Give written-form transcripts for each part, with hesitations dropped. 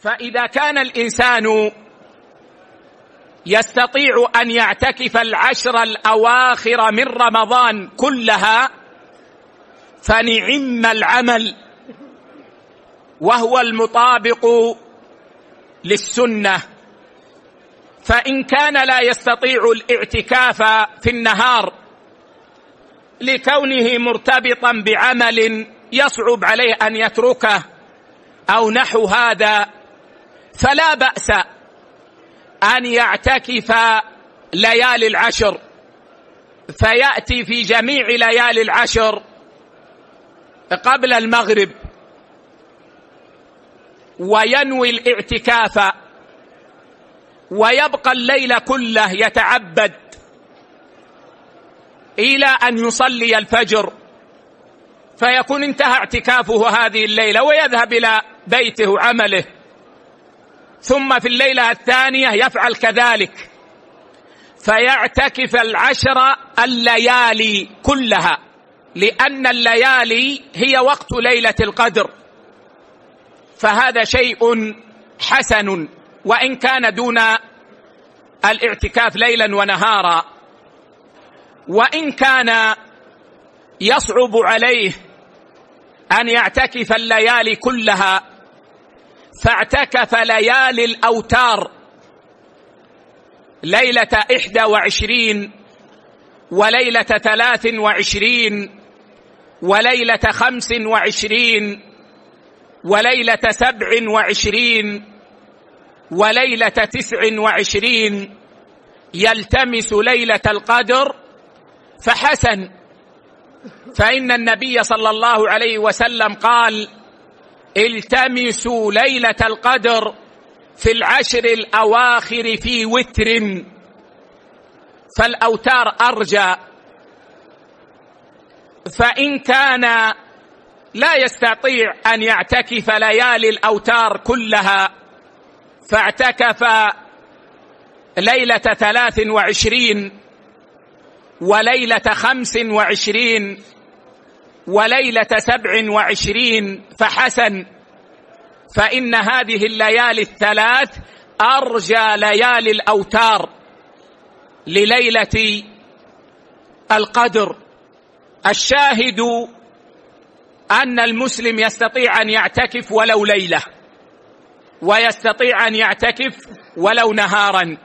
فإذا كان الإنسان يستطيع أن يعتكف العشر الأواخر من رمضان كلها فنعم العمل، وهو المطابق للسنة. فإن كان لا يستطيع الاعتكاف في النهار لكونه مرتبطا بعمل يصعب عليه أن يتركه أو نحو هذا، فلا بأس أن يعتكف ليالي العشر، فيأتي في جميع ليالي العشر قبل المغرب وينوي الاعتكاف، ويبقى الليل كله يتعبد إلى أن يصلي الفجر، فيكون انتهى اعتكافه هذه الليلة ويذهب إلى بيته وعمله. ثم في الليلة الثانية يفعل كذلك، فيعتكف العشر الليالي كلها، لأن الليالي هي وقت ليلة القدر، فهذا شيء حسن وإن كان دون الاعتكاف ليلا ونهارا. وإن كان يصعب عليه أن يعتكف الليالي كلها فاعتكف ليالي الأوتار، ليلة 21 وليلة 23 وليلة 25 وليلة 27 وليلة 29، يلتمس ليلة القدر فحسن. فإن النبي صلى الله عليه وسلم قال: التمسوا ليلة القدر في العشر الأواخر في وتر، فالأوتار أرجى. فإن كان لا يستطيع أن يعتكف ليالي الأوتار كلها فاعتكف ليلة 23 وليلة 25 وليلة 27 فحسن، فإن هذه الليالي الثلاث أرجى ليالي الأوتار لليلة القدر. الشاهد أن المسلم يستطيع أن يعتكف ولو ليلة، ويستطيع أن يعتكف ولو نهارا،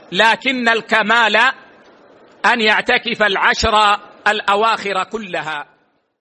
لكن الكمال أن يعتكف العشر الأواخر كلها.